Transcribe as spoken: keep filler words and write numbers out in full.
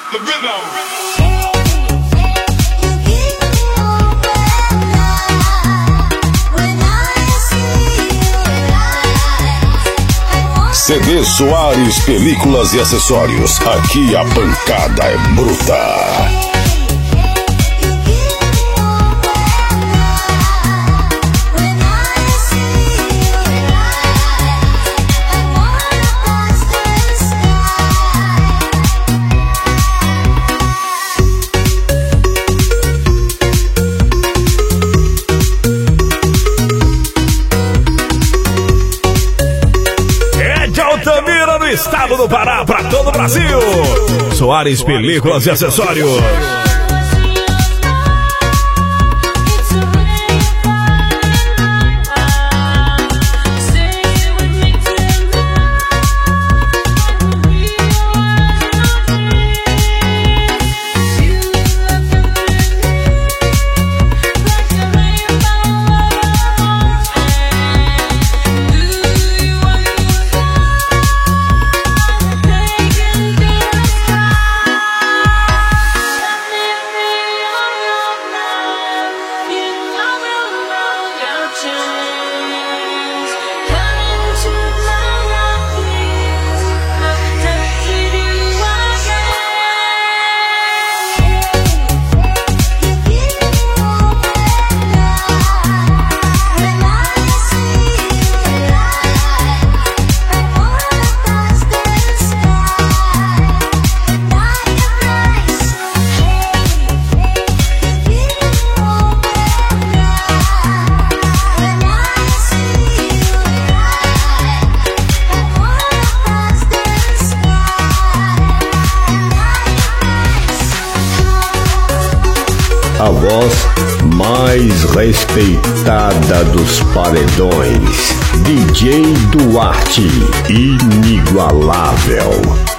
the rhythm. C D Soares, películas e acessórios. Aqui a pancada é bruta. Estado do Pará para todo o Brasil. Soares, películas e acessórios. A voz mais respeitada dos paredões, D J Duarte, inigualável.